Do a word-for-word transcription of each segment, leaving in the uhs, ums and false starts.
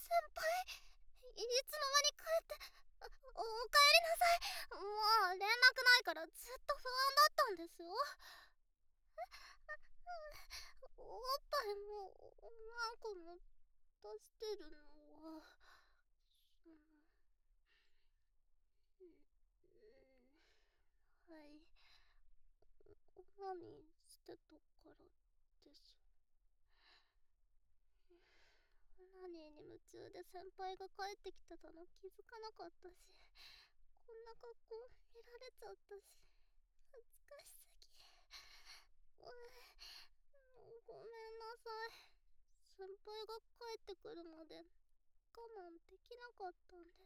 輩、いつの間に帰って。お、おかえりなさい。もう連絡ないからずっと不安だったんですよ。おっぱいも何個も出してるのはその、うん、はい、何してたからです。何に夢中で先輩が帰ってきてたの気づかなかったし、こんな格好見られちゃったし、恥ずかしすぎ。ごめんなさい。先輩が帰ってくるまで我慢できなかったんです。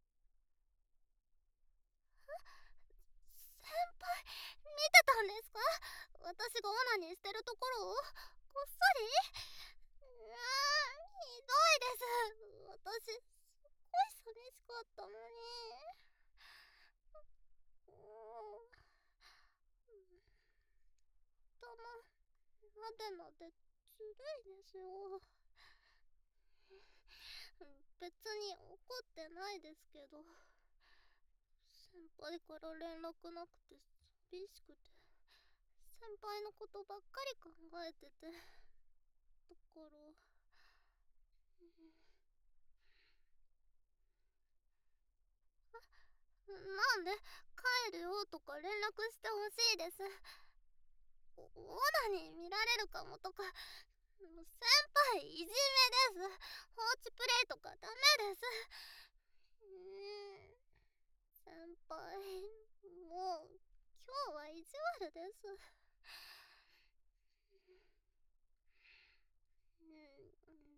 先輩、見てたんですか？私がオナニーしてるところをこっそり。うーん、ひどいです。私すっごい寂しかったのに。うーん、頭なでなでずるいですよ。別に怒ってないですけど、先輩から連絡なくて寂しくて、先輩のことばっかり考えてて、だから、うん、なんで帰るよとか連絡してほしいです。おオナニー見られるかもとか、先輩いじめです。放置プレイとかダメです。うーん、先輩、もう今日は意地悪です。うん、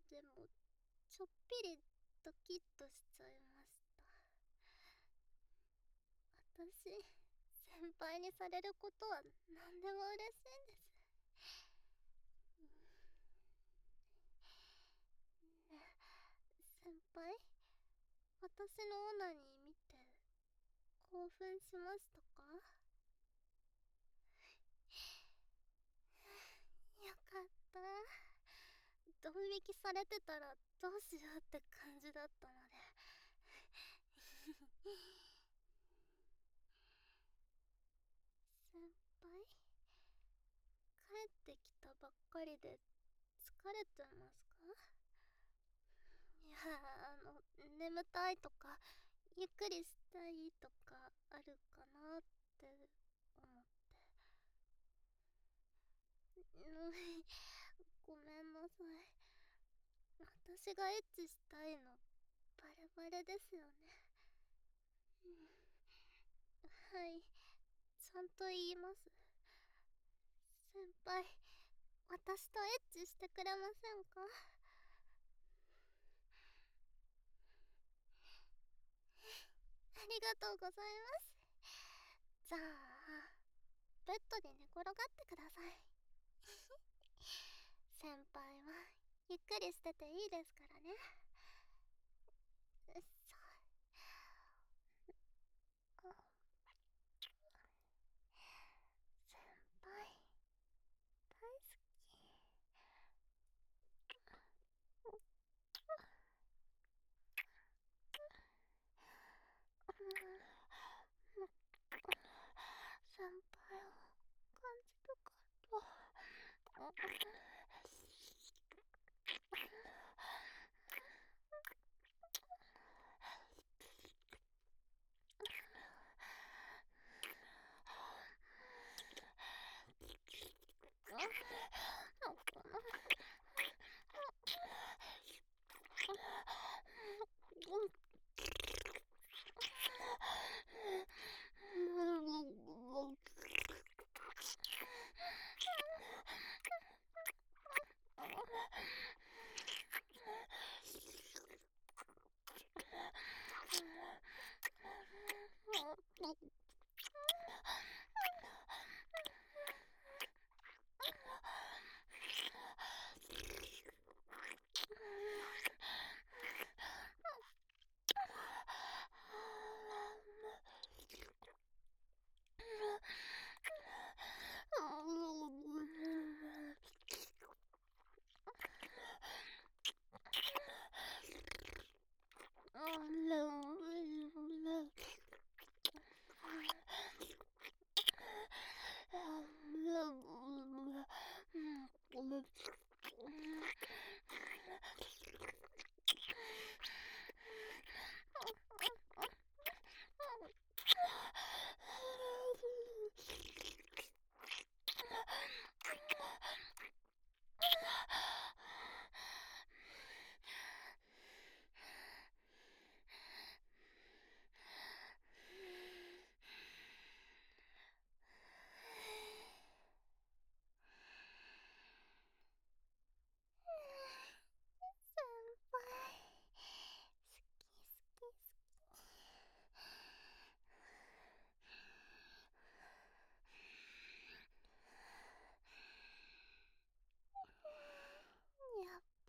でもちょっぴりドキッとしちゃいました。私、先輩にされることは何でも嬉しいんです。ねえ、先輩、私のオナニー見て興奮しましたか？よかった。ドン引きされてたらどうしようって感じだったので。先輩、帰ってきたばっかりで疲れてますか？いや、あの、眠たいとかゆっくりしたいとかあるかなって思って。うんごめんなさい。私がエッチしたいのバレバレですよね。うん、はい、ちゃんと言います。先輩、私とエッチしてくれませんか？ありがとうございます。じゃあ、ベッドに寝転がってください。先輩はゆっくりしてていいですからね。そう。先輩大好き。先輩を感じたかった。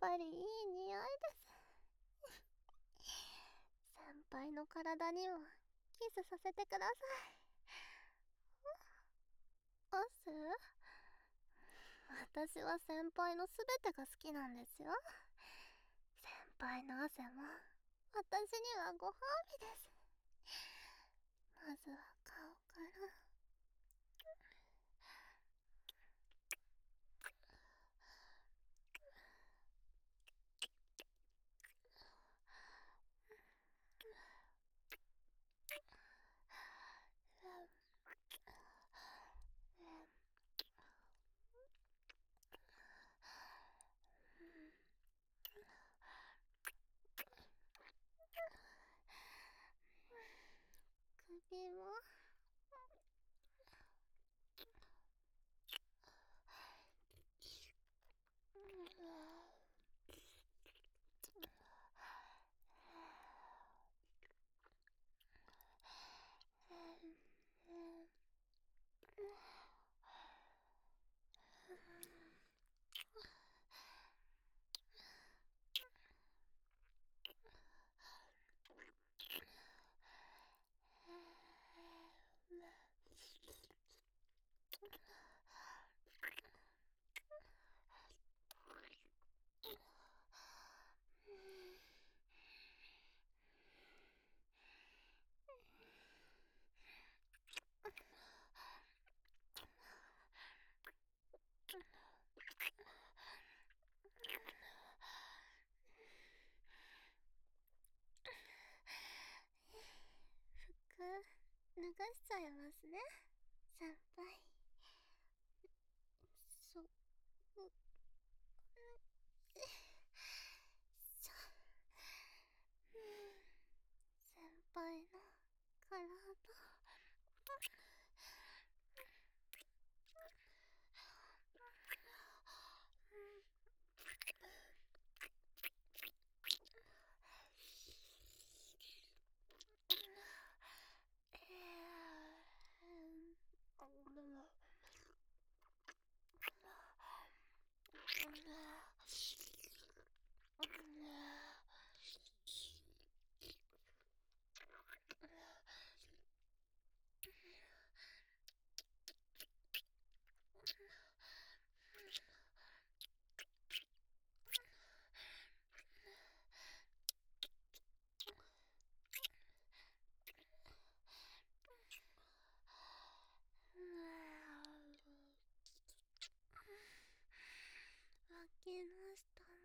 ぱりいい匂いです。先輩の体にもキスさせてください。アス、私は先輩のすべてが好きなんですよ。先輩の汗も私にはご褒美です。まずは顔から。首も。服脱がしちゃいますね、先輩。そ、う、しょ、先輩の体。負けましたも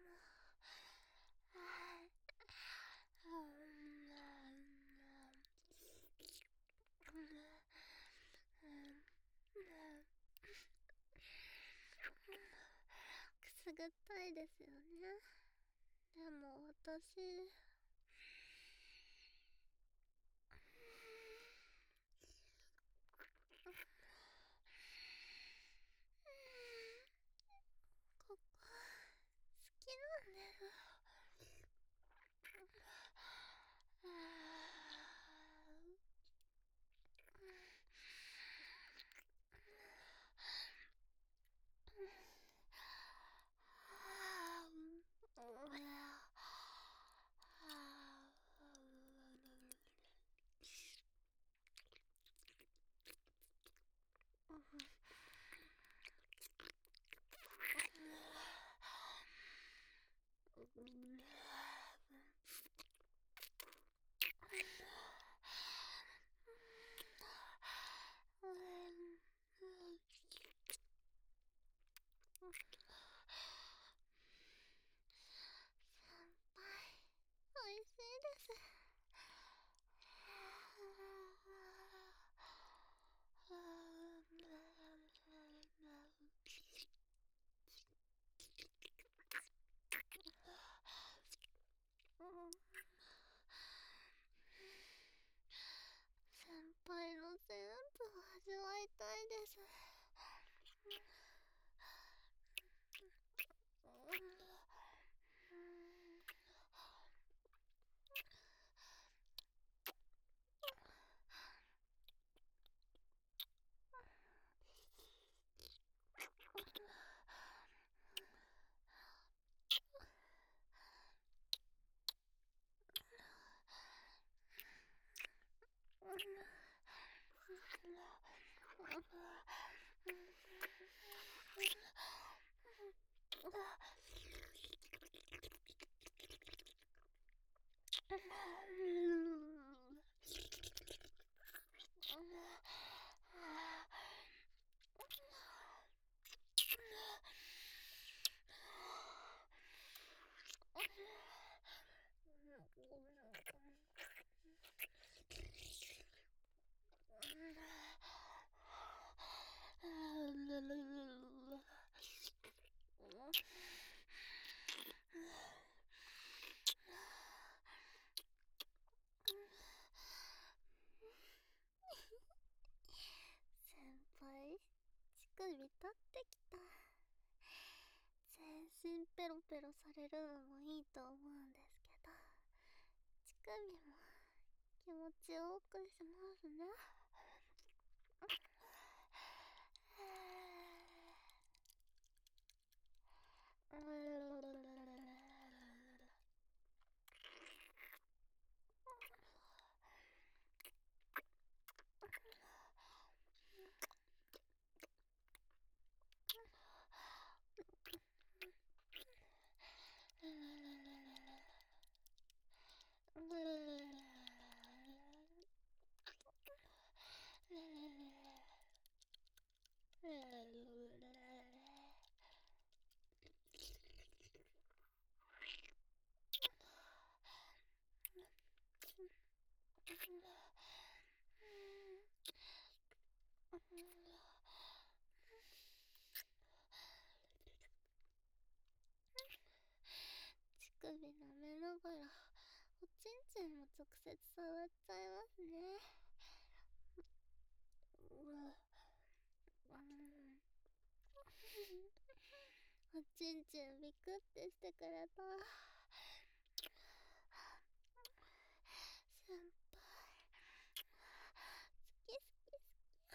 くすぐったいですよね。でも私、ここ好きなんです。 先輩、乳首立ってきた。全身ペロペロされるのもいいと思うんですけど、乳首も気持ちよくしますね。乳首舐めながらおちんちんも直接触っちゃいますね。うわ、うん、おちんちんビクってしてくれた。先輩、好き好き好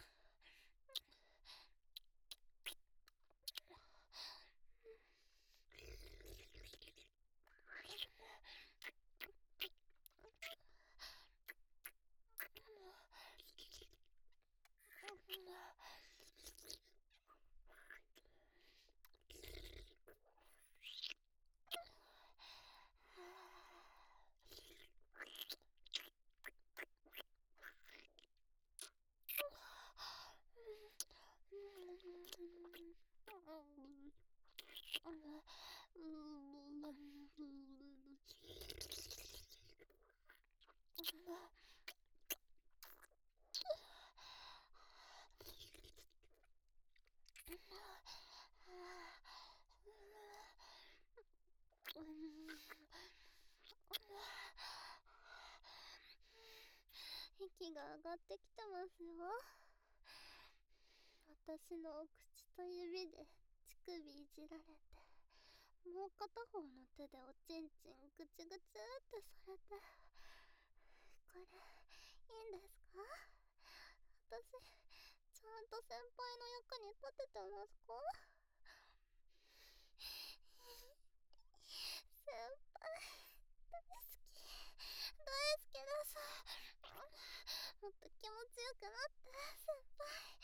息が上がってきてますよ。私のお口と指で乳首いじられて、もう片方の手でおちんちんぐちぐちってされて、これいいんですか？私ちゃんと先輩の役に立ててますか？先輩大好き大好きです。もっと気持ちよくなって先輩。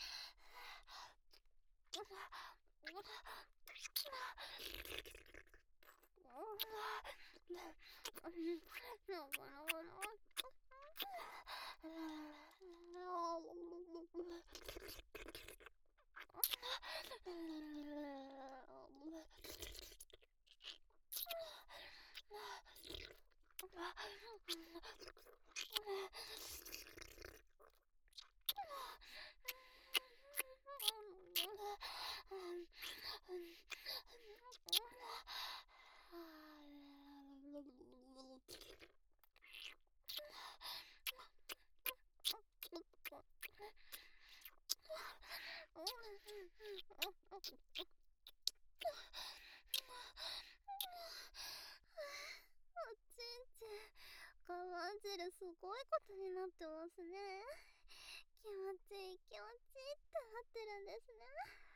我慢汁すごいことになってますね。気持ちいい気持ちいいってなってるんですね。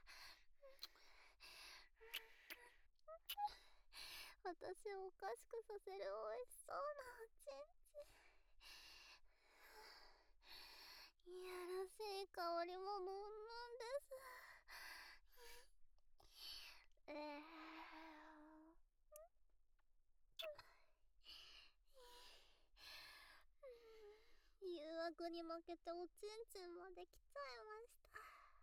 私をおかしくさせる美味しそうなおちんちん。いやらしい香りももんむ逆に負けておちんちんまで来ちゃいました。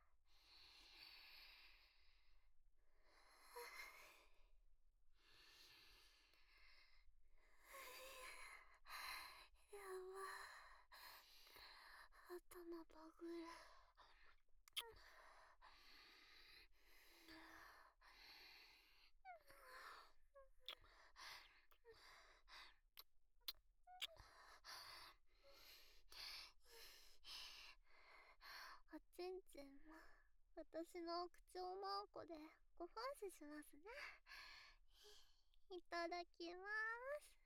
やば、頭バグる。おちんちんも私の口をまんこでご奉仕しますね。いただきまーす。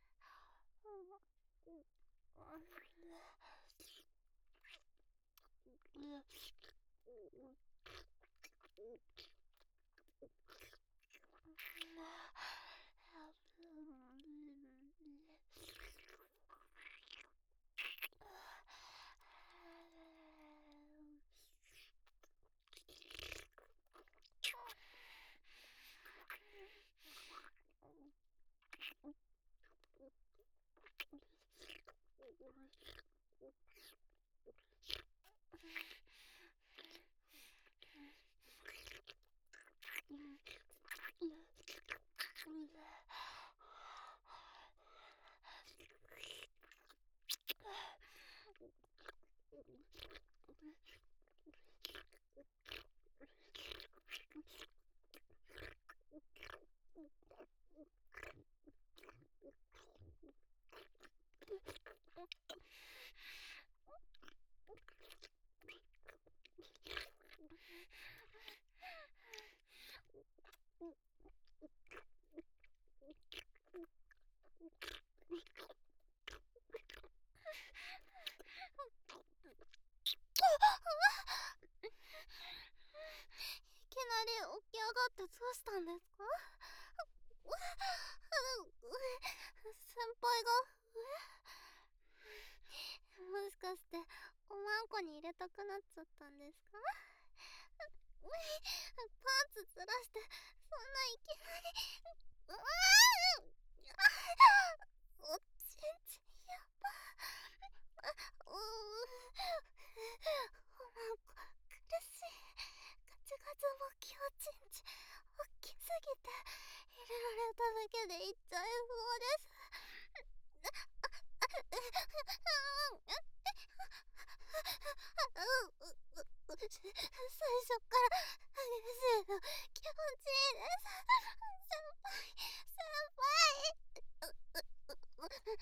いきなり起き上がってどうしたんですか？先輩が上？もしかしておまんこに入れたくなっちゃったんですか？パンツずらしてそんないきなり。うわー、おちんちんやば。うー、おまんこ苦しい。ガチガチボキおちんち大きすぎて入れられただけでいっちゃいそうです。最初から激しいの気持ちいいです。先輩、先輩。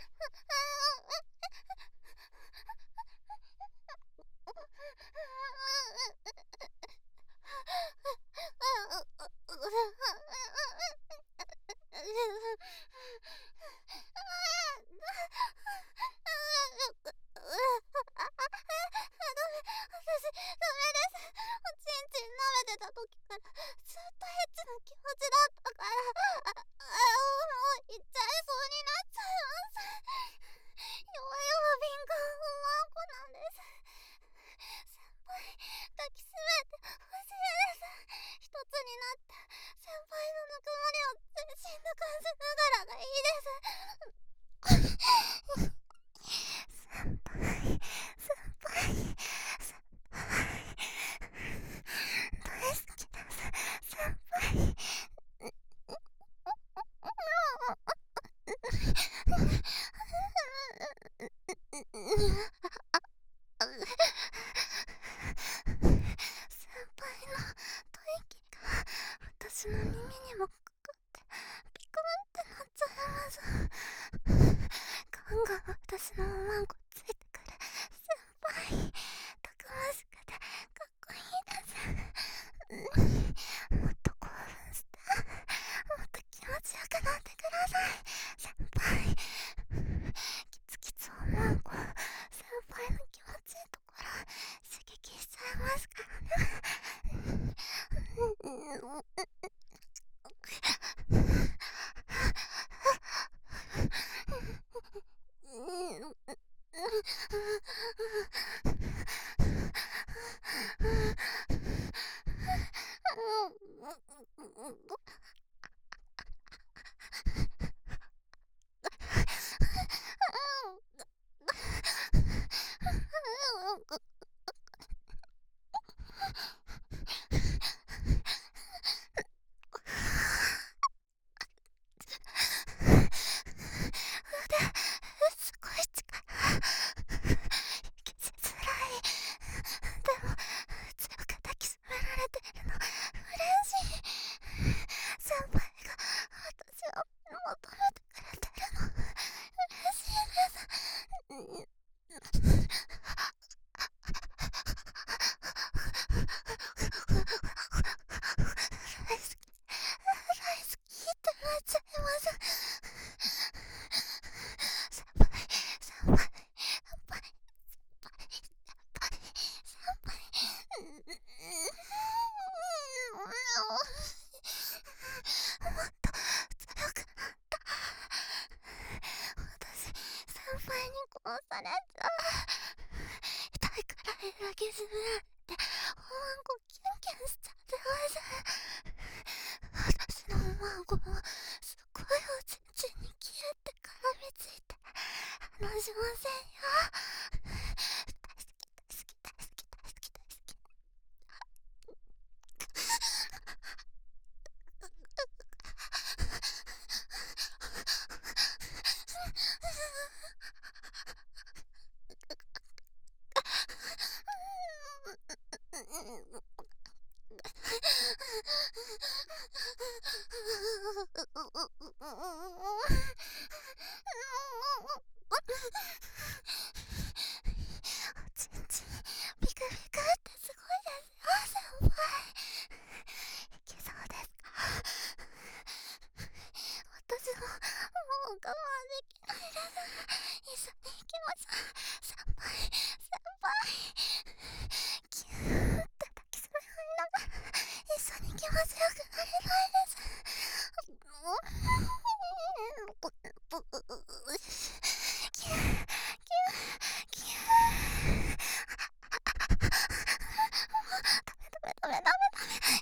私の耳にもかかってピクンってなっちゃいます。ガンガン私のおまんこついてくる先輩、たくましくてかっこいいです。もっと興奮してもっと気持ちよくなってください先輩。キツキツおまんこ先こキュンキュンしちゃってます。私の孫もすっごいおちんちんにキューって絡みついて離しませんよ。大好き大好き大好き大好き大好き。おちんちんビクビクってすごいですよ先輩。いけそうですか？私ももう我慢できないです。一緒に行きましょう先輩先輩。キューって抱きしめ合いながら一緒に行きましょう。くなれないです。キューキューキュー。ダメダメダメダメ。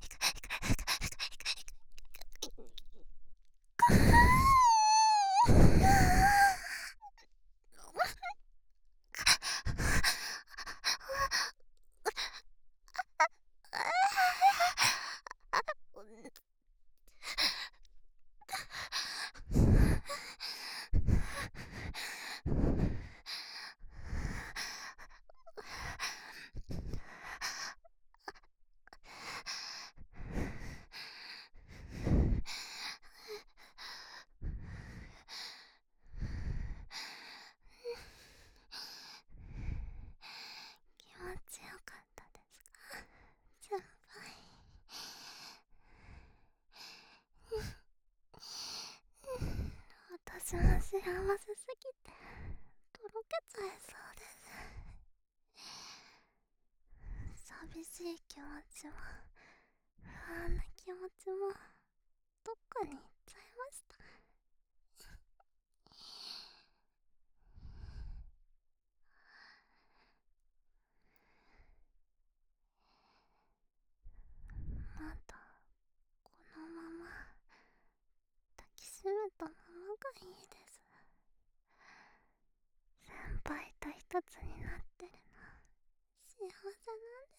気持ちよかったですか先輩。私は幸せすぎてとろけちゃいそうです。寂しい気持ちも不安な気持ちもどっかに行っちゃいました。まだこのまま抱きしめたままがいいです。先輩と一つになってるの幸せなん